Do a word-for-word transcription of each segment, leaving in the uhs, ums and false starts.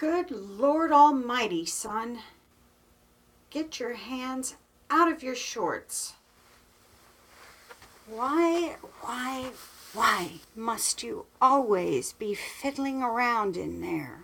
Good Lord Almighty, son. Get your hands out of your shorts. Why, why, why must you always be fiddling around in there?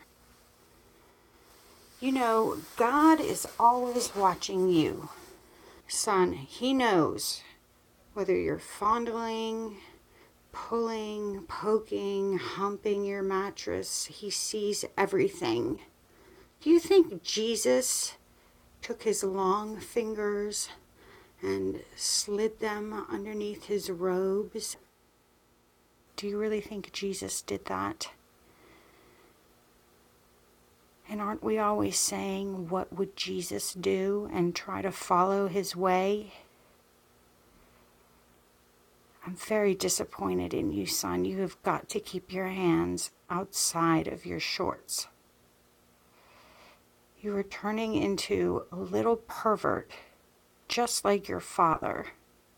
You know, God is always watching you. Son, He knows whether you're fondling, pulling, poking, humping your mattress. He sees everything. Do you think Jesus took his long fingers and slid them underneath his robes? Do you really think Jesus did that? And aren't we always saying, what would Jesus do, and try to follow his way? I'm very disappointed in you, son. You have got to keep your hands outside of your shorts. You are turning into a little pervert, just like your father.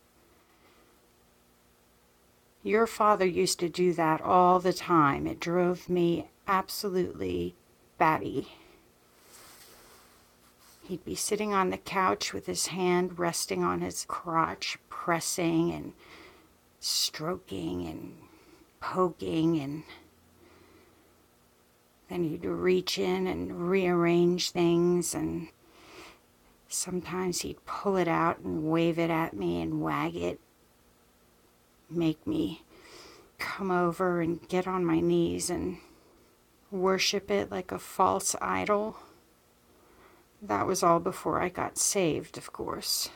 Your father used to do that all the time. It drove me absolutely batty. He'd be sitting on the couch with his hand resting on his crotch, pressing and stroking and poking, and then he'd reach in and rearrange things, and sometimes he'd pull it out and wave it at me and wag it, make me come over and get on my knees and worship it like a false idol. That was all before I got saved, of course.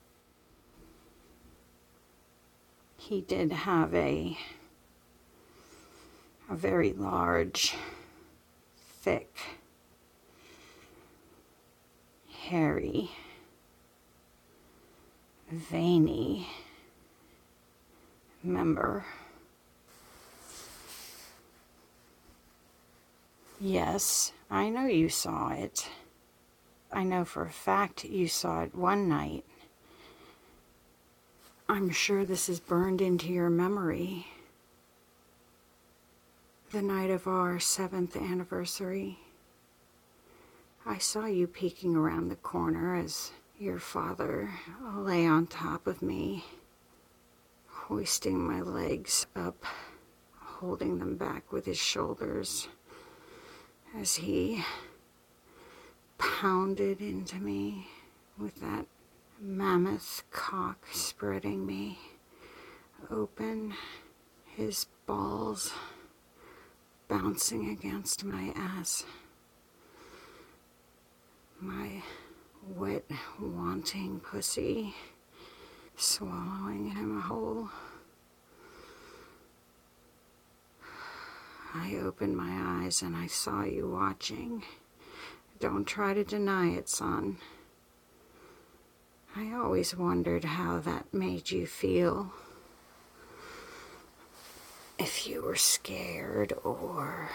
He did have a, a very large, thick, hairy, veiny member. Yes, I know you saw it. I know for a fact you saw it one night. I'm sure this is burned into your memory. The night of our seventh anniversary, I saw you peeking around the corner as your father lay on top of me, hoisting my legs up, holding them back with his shoulders as he pounded into me with that mammoth cock, spreading me open, his balls bouncing against my ass, my wet, wanting pussy swallowing him whole. I opened my eyes and I saw you watching. Don't try to deny it, son. I always wondered how that made you feel. If you were scared or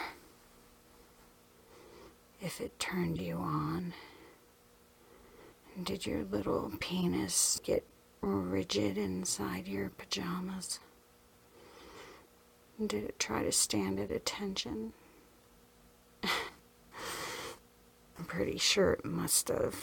if it turned you on. Did your little penis get rigid inside your pajamas? Did it try to stand at attention? I'm pretty sure it must have.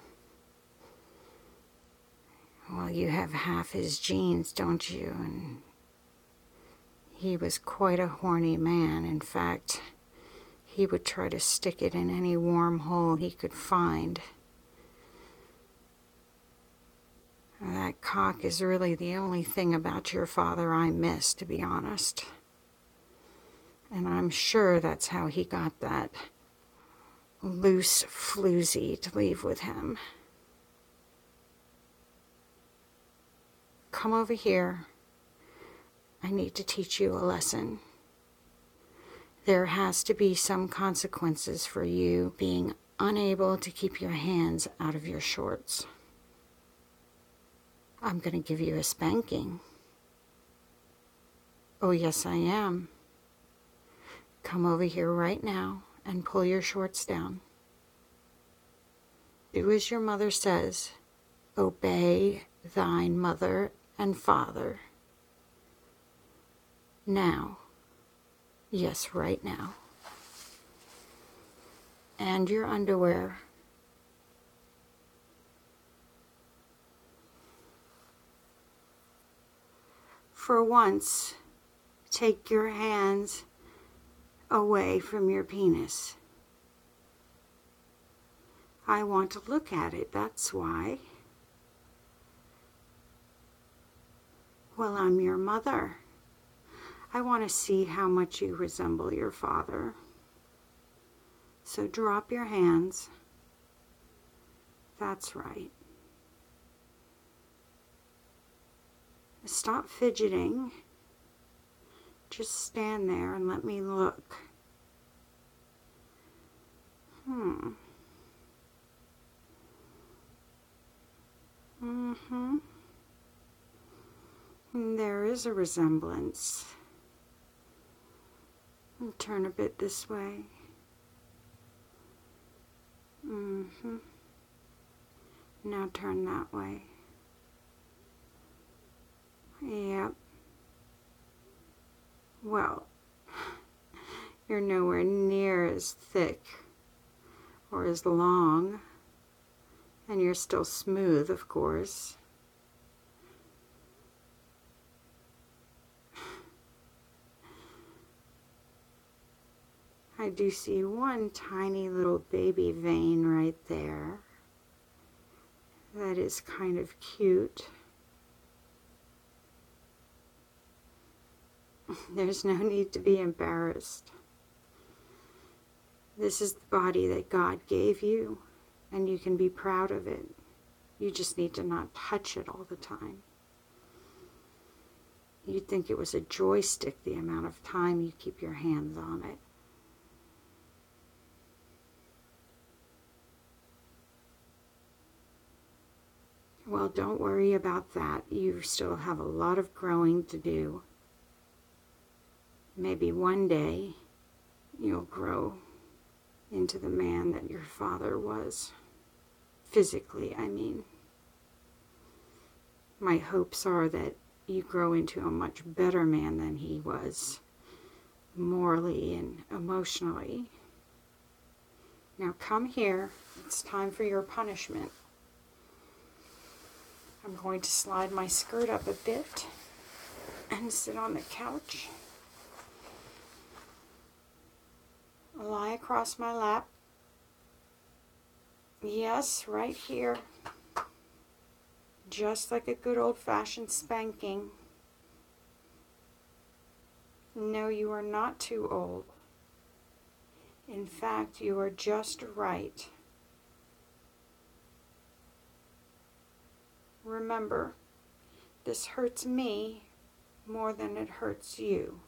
Well, you have half his genes, don't you? And he was quite a horny man. In fact, he would try to stick it in any warm hole he could find. That cock is really the only thing about your father I miss, to be honest. And I'm sure that's how he got that loose floozy to leave with him. Come over here. I need to teach you a lesson. There has to be some consequences for you being unable to keep your hands out of your shorts. I'm going to give you a spanking. Oh, yes, I am. Come over here right now and pull your shorts down. Do as your mother says. Obey thine mother and father. Now. Yes, right now. and your underwear. For once, take your hands away from your penis. I want to look at it, that's why. Well, I'm your mother. I want to see how much you resemble your father. So drop your hands. That's right. Stop fidgeting. Just stand there and let me look. Hmm. Mm-hmm. There is a resemblance. Turn a bit this way. Mm-hmm. Now turn that way. Yep. Well, you're nowhere near as thick or as long, and you're still smooth, of course. I do see one tiny little baby vein right there. That is kind of cute. There's no need to be embarrassed. This is the body that God gave you, and you can be proud of it. You just need to not touch it all the time. You'd think it was a joystick the amount of time you keep your hands on it. Well, don't worry about that. You still have a lot of growing to do. Maybe one day you'll grow into the man that your father was. Physically, I mean. My hopes are that you grow into a much better man than he was, morally and emotionally. Now come here. It's time for your punishment. I'm going to slide my skirt up a bit and sit on the couch. Lie across my lap. Yes, right here. Just like a good old-fashioned spanking. No, you are not too old. In fact, you are just right. Remember, this hurts me more than it hurts you.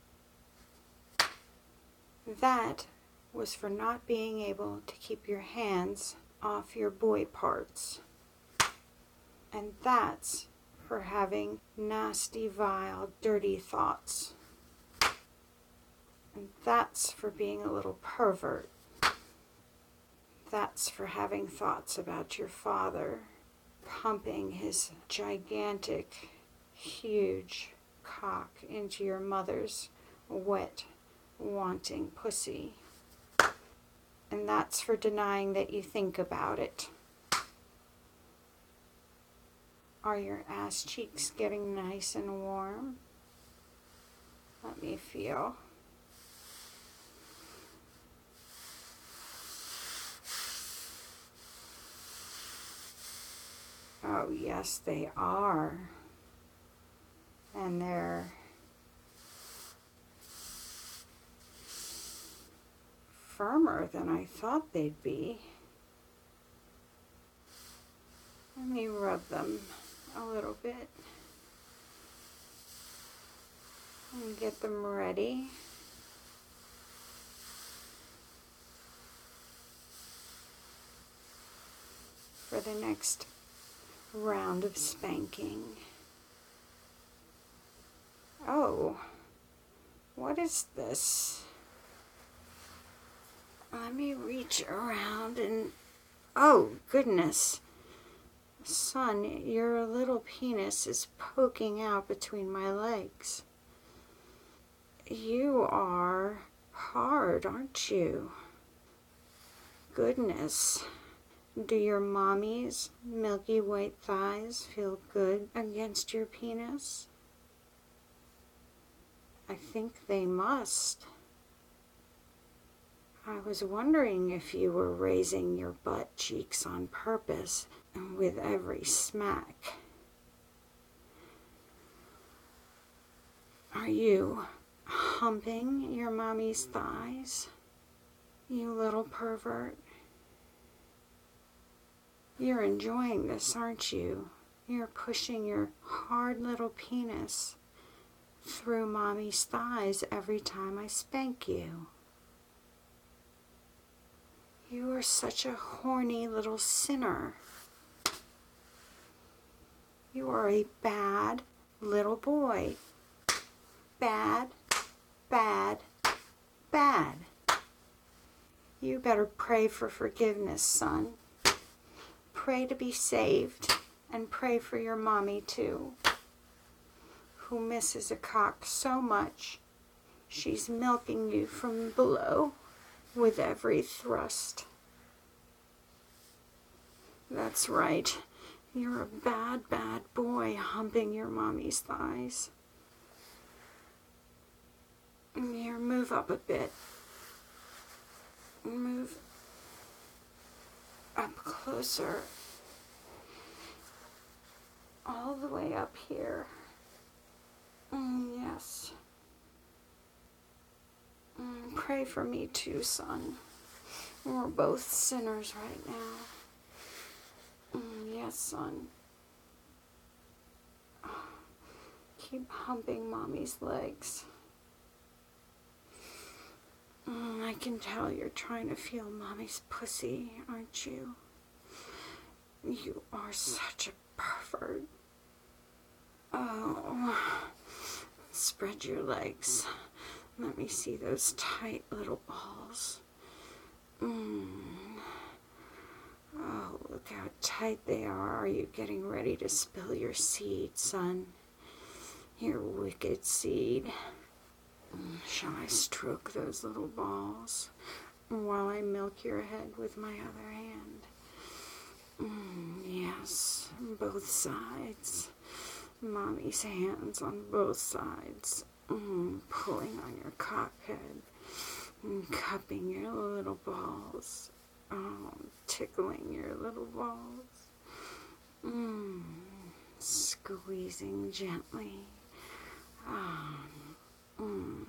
That was for not being able to keep your hands off your boy parts. And that's for having nasty, vile, dirty thoughts. And that's for being a little pervert. That's for having thoughts about your father pumping his gigantic, huge cock into your mother's wet, wanting pussy. And that's for denying that you think about it. Are your ass cheeks getting nice and warm? Let me feel. Oh, yes, they are. And they're firmer than I thought they'd be. Let me rub them a little bit and get them ready. For the next round of spanking. Oh, what is this? Let me reach around and, oh goodness, son, your little penis is poking out between my legs. You are hard, aren't you? goodness. Do your mommy's milky white thighs feel good against your penis? I think they must. I was wondering if you were raising your butt cheeks on purpose with every smack. Are you humping your mommy's thighs, you little pervert? You're enjoying this, aren't you? You're pushing your hard little penis through mommy's thighs every time I spank you. You are such a horny little sinner. You are a bad little boy. Bad, bad, bad. You better pray for forgiveness, son. Pray to be saved, and pray for your mommy too, who misses a cock so much she's milking you from below with every thrust. That's right. You're a bad, bad boy humping your mommy's thighs. Here, move up a bit. Move up closer. All the way up here. Mm, yes. Mm, pray for me too, son. We're both sinners right now. Mm, yes, son. Keep humping mommy's legs. Mm, I can tell you're trying to feel mommy's pussy, aren't you? You are such a pervert. Oh, spread your legs. Let me see those tight little balls. Mm. Oh, look how tight they are. Are you getting ready to spill your seed, son? Your wicked seed. Shall I stroke those little balls while I milk your head with my other hand? Mm, yes, both sides. Mommy's hands on both sides. Mm, pulling on your cock head. Mm, cupping your little balls. Oh, tickling your little balls. Mm, squeezing gently. Ah. Mm.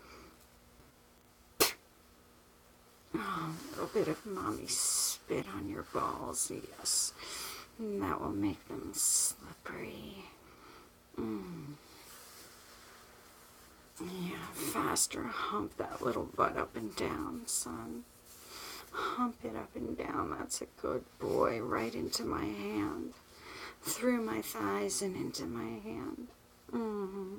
Oh, a little bit of mommy spit on your balls, yes. And that will make them slippery. Mm. Yeah, faster hump that little butt up and down, son. Hump it up and down. That's a good boy. Right into my hand. Through my thighs and into my hand. Mm-hmm.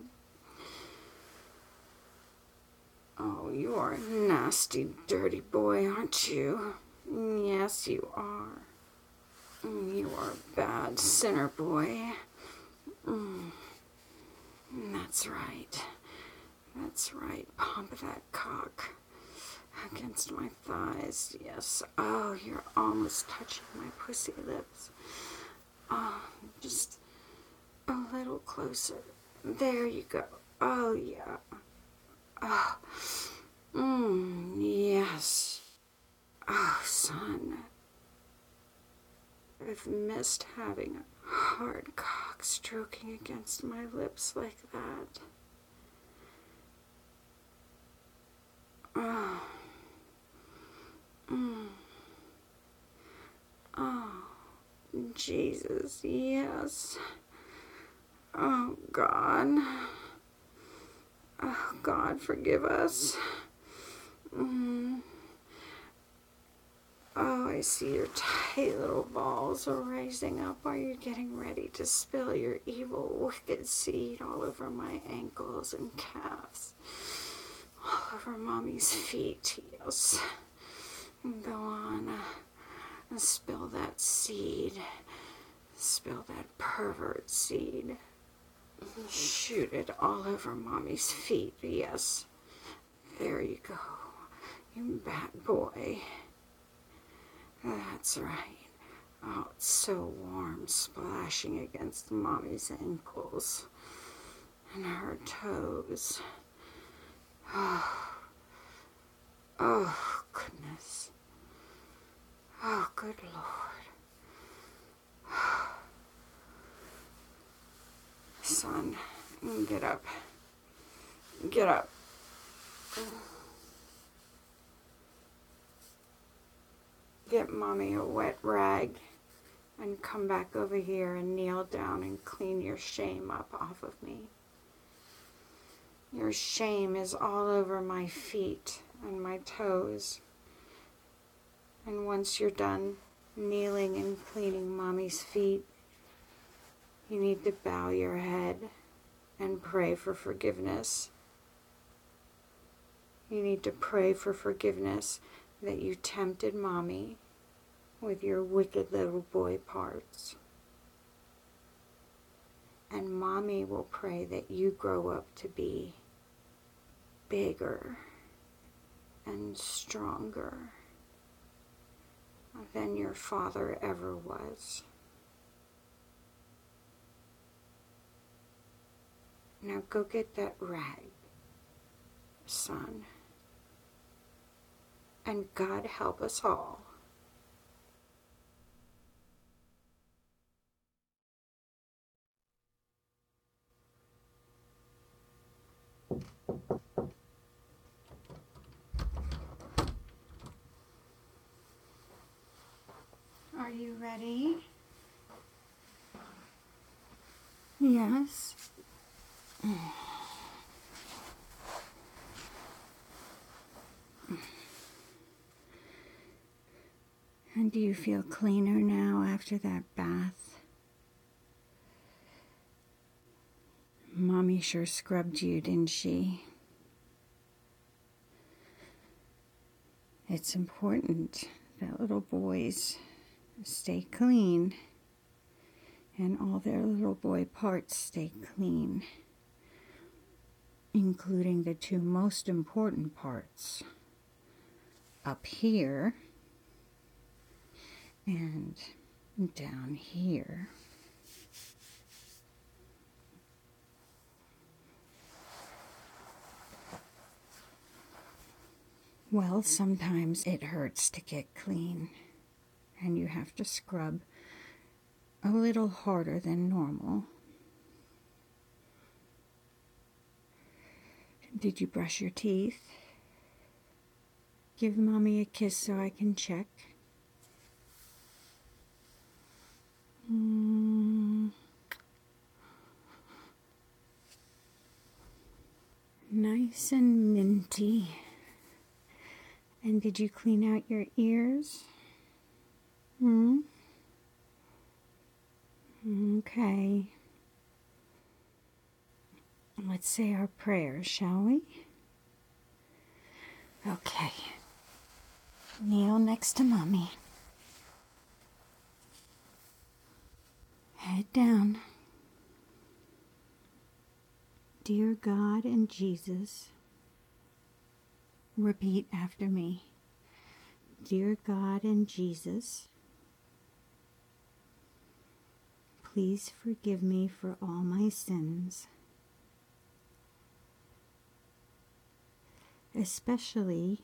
Oh, you are a nasty, dirty boy, aren't you? Yes, you are. You are a bad sinner boy. Mm. That's right. That's right. Pump that cock against my thighs. Yes. Oh, you're almost touching my pussy lips. Oh, just a little closer. There you go. Oh, yeah. Oh, mm, yes. Oh, son. I've missed having a hard cock stroking against my lips like that. Oh. Mm. Oh, Jesus, yes. Oh, God. Oh, God, forgive us. Mm. Oh, I see your tight little balls are rising up. Are you getting ready to spill your evil, wicked seed all over my ankles and calves? All over mommy's feet, yes. Go on, uh, spill that seed. Spill that pervert seed. Shoot it all over mommy's feet, yes. There you go, you bad boy. That's right. Oh, it's so warm, splashing against Mommy's ankles and her toes. Oh, oh goodness. Oh, good Lord. Son, get up. Get up. Get Mommy a wet rag and come back over here and kneel down and clean your shame up off of me. Your shame is all over my feet and my toes. And once you're done kneeling and cleaning Mommy's feet, you need to bow your head and pray for forgiveness. You need to pray for forgiveness that you tempted Mommy with your wicked little boy parts. And Mommy will pray that you grow up to be bigger and stronger than your father ever was. Now go get that rag, son. And God help us all. Are you ready? Yes. And do you feel cleaner now after that bath? Mommy sure scrubbed you, didn't she? It's important that little boys stay clean and all their little boy parts stay clean, including the two most important parts up here and down here. Well, sometimes it hurts to get clean, and you have to scrub a little harder than normal. Did you brush your teeth? Give Mommy a kiss so I can check. Mm. Nice and minty. And did you clean out your ears? Hmm? Okay. Let's say our prayers, shall we? Okay. Kneel next to Mommy. Head down. Dear God and Jesus, repeat after me. Dear God and Jesus, please forgive me for all my sins, especially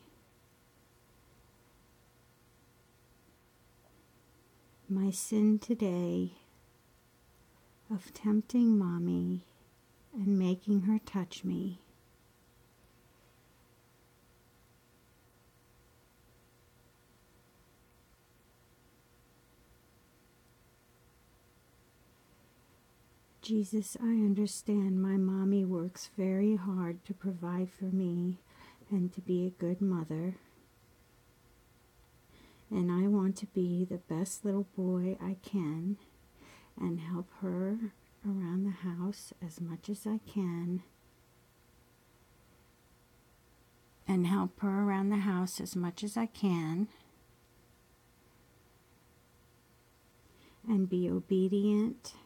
my sin today of tempting Mommy and making her touch me. Jesus, I understand my Mommy works very hard to provide for me and to be a good mother. And I want to be the best little boy I can and help her around the house as much as I can. And help her around the house as much as I can. And be obedient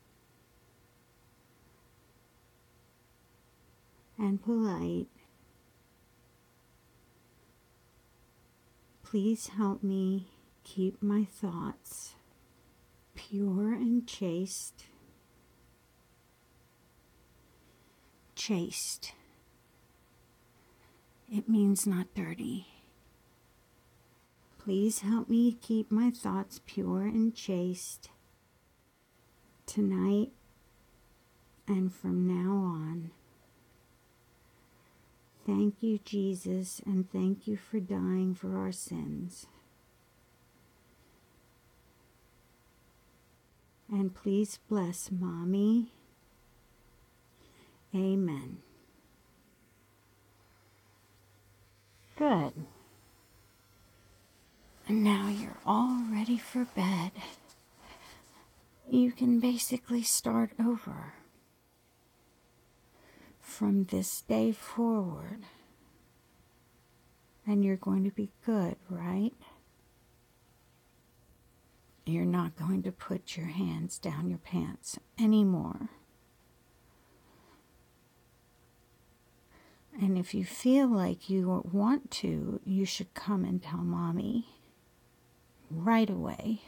and polite. Please help me keep my thoughts pure and chaste. Chaste. It means not dirty. Please help me keep my thoughts pure and chaste tonight and from now on. Thank you, Jesus, and thank you for dying for our sins. And please bless Mommy. Amen. Good. And now you're all ready for bed. You can basically start over. From this day forward. And you're going to be good, right? You're not going to put your hands down your pants anymore. And if you feel like you want to, you should come and tell Mommy right away.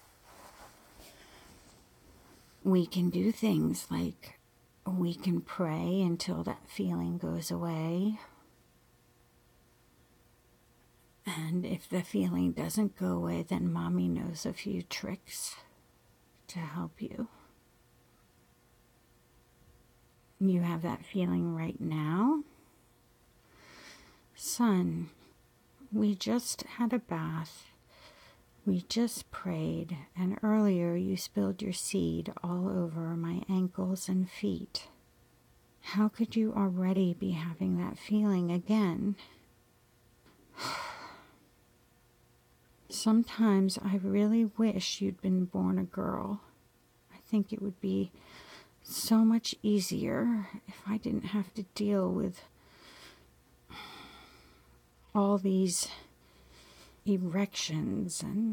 We can do things like we can pray until that feeling goes away. And if the feeling doesn't go away, then Mommy knows a few tricks to help you. You have that feeling right now? Son, we just had a bath. We just prayed, and earlier you spilled your seed all over my ankles and feet. How could you already be having that feeling again? Sometimes I really wish you'd been born a girl. I think it would be so much easier if I didn't have to deal with all these erections and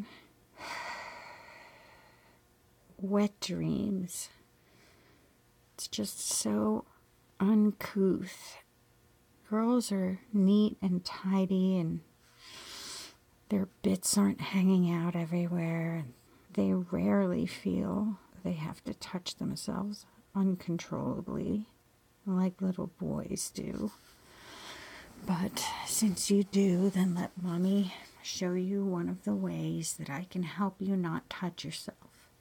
wet dreams. It's just so uncouth. Girls are neat and tidy, and their bits aren't hanging out everywhere. They rarely feel they have to touch themselves uncontrollably like little boys do. But since you do, then let Mommy show you one of the ways that I can help you not touch yourself.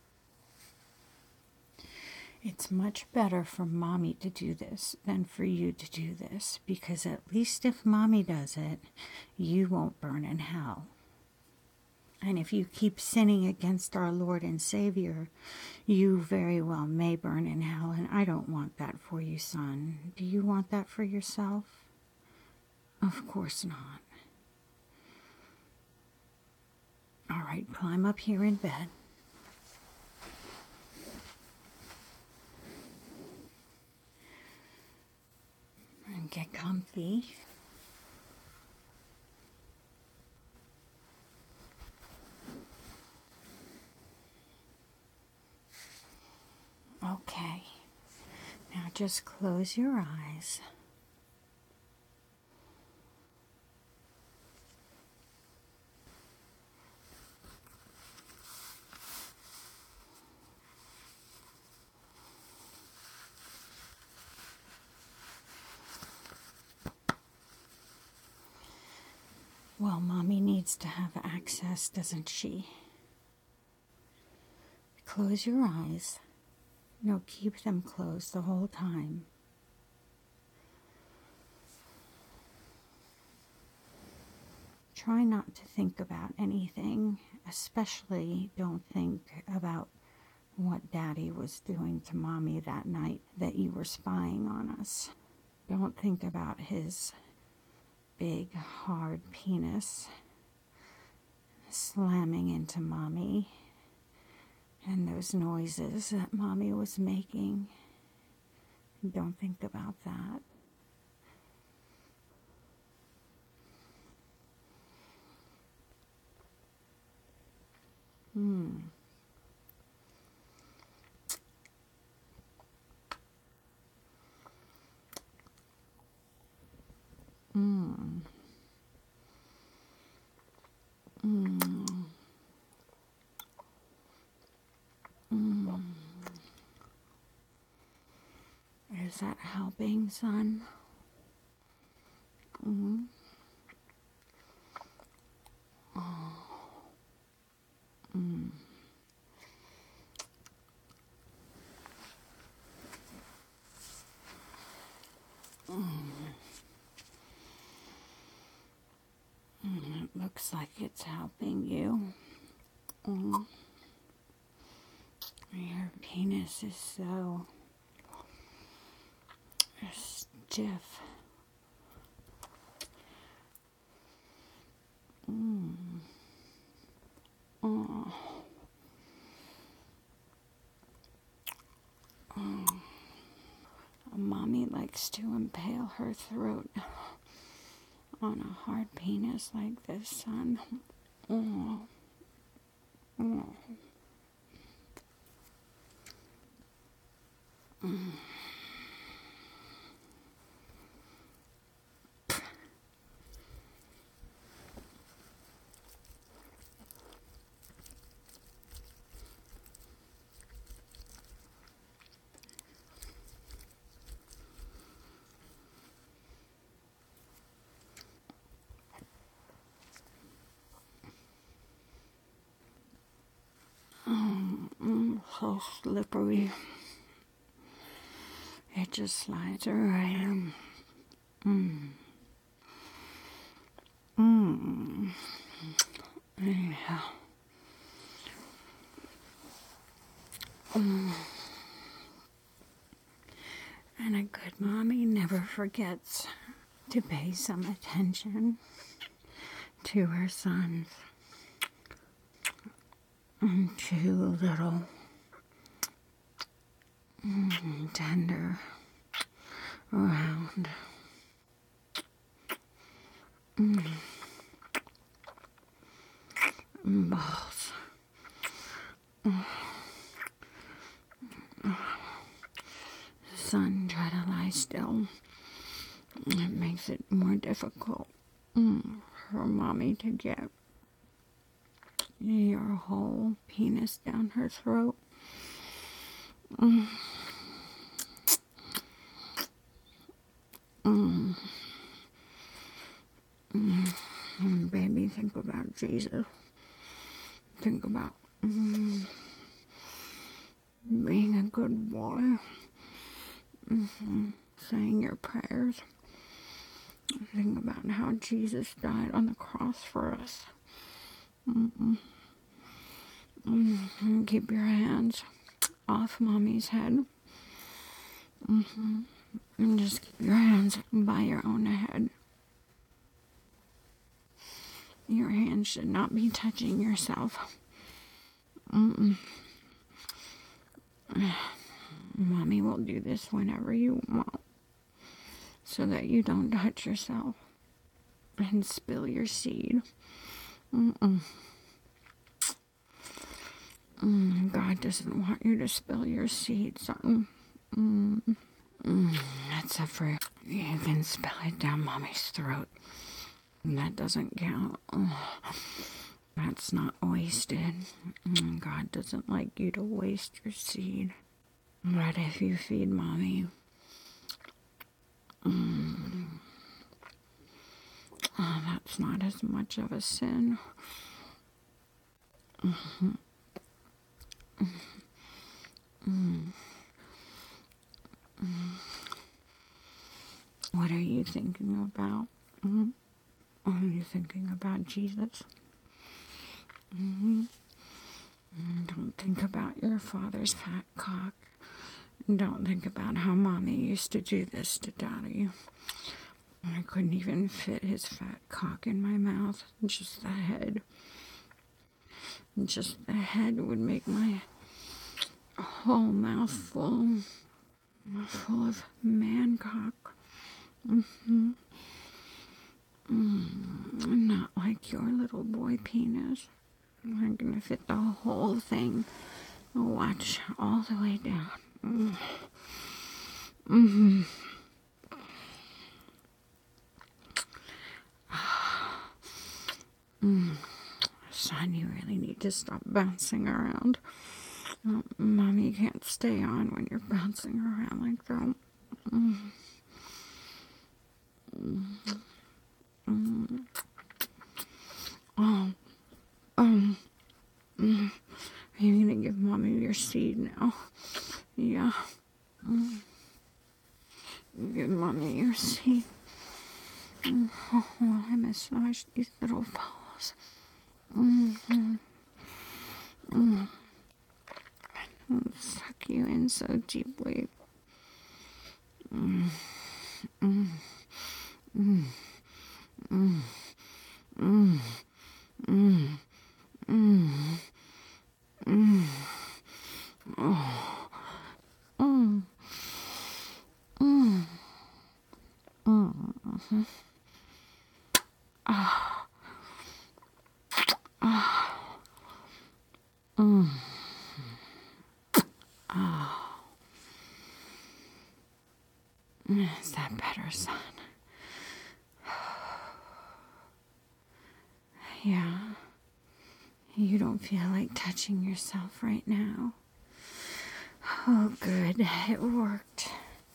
It's much better for Mommy to do this than for you to do this, because at least if Mommy does it, you won't burn in hell. And if you keep sinning against our Lord and Savior, you very well may burn in hell, and I don't want that for you, son. Do you want that for yourself? Of course not. All right, climb up here in bed. And get comfy. Okay. Now just close your eyes. Well, Mommy needs to have access, doesn't she? Close your eyes. No, keep them closed the whole time. Try not to think about anything, especially don't think about what Daddy was doing to Mommy that night that you were spying on us. Don't think about his big, hard penis slamming into Mommy and those noises that Mommy was making. Don't think about that. Hmm. Mm. Mm. Is that helping, son? Mm-hmm. Oh. Mm. Mm. Mm. It looks like it's helping you. Mm. Your penis is so stiff. Mm. Oh. Oh. Mommy likes to impale her throat on a hard penis like this, son. Oh. Oh. Mm. Mm, mm, so slippery. It just slides right in. Mm. Mm. Yeah. Mm. And a good mommy never forgets to pay some attention to her sons. And two little mm, tender, round mm, balls. Mm. Son, try to lie still. It makes it more difficult mm, for mommy to get your whole penis down her throat. Mm. Mm. Mm. Mm. Baby, think about Jesus. Think about mm, being a good boy. Mm-hmm. Saying your prayers. Think about how Jesus died on the cross for us. Mm-mm. Mm-hmm. Keep your hands off mommy's head. Mm-hmm. And just keep your hands by your own head. Your hands should not be touching yourself. Mm-mm. Mommy will do this whenever you want, so that you don't touch yourself and spill your seed. Mm-mm. Mm, God doesn't want you to spill your seed, son. Mm. Mm, except for you can spill it down mommy's throat. That doesn't count. Oh, that's not wasted. Mm, God doesn't like you to waste your seed. But if you feed mommy, mm, oh, that's not as much of a sin. Mm-hmm. Mm-hmm. Mm-hmm. What are you thinking about? Mm-hmm. Are you thinking about Jesus? Mm-hmm. Don't think about your father's fat cock. Don't think about how mommy used to do this to daddy. I couldn't even fit his fat cock in my mouth. Just the head. Just the head would make my whole mouth full, full of man cock. Mm-hmm. Mm, not like your little boy penis. I'm gonna fit the whole thing. Watch all the way down. Mm. Mm-hmm. Mm. Son, you really need to stop bouncing around. Oh, mommy can't stay on when you're bouncing around like that. Mm. Mm. Oh, um, mm. Are you gonna give Mommy your seed now? Yeah. Mm. Give Mommy your seed. Mm. Oh, while I massage these little balls. Mm-hmm. Mm. Mm. Suck you in so deeply. Mm. Mm. Mm. Mm. Mm. Mm. Mm. Mm. Oh. Mm. Mm. Mm. Ah. Ah. Mm. Ah. Is that better, son? Yeah. You don't feel like touching yourself right now. Oh, good. It worked.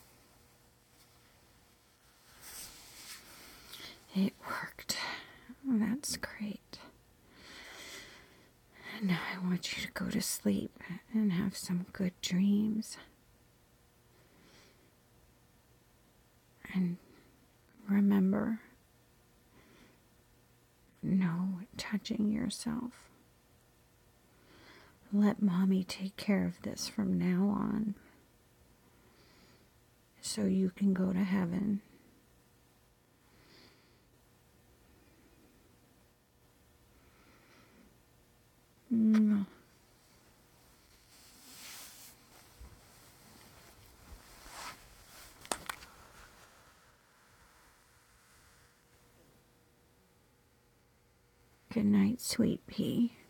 It worked. That's great. Now I want you to go to sleep and have some good dreams. And remember, no touching yourself. Let Mommy take care of this from now on, so you can go to heaven. Mm. Good night, sweet pea.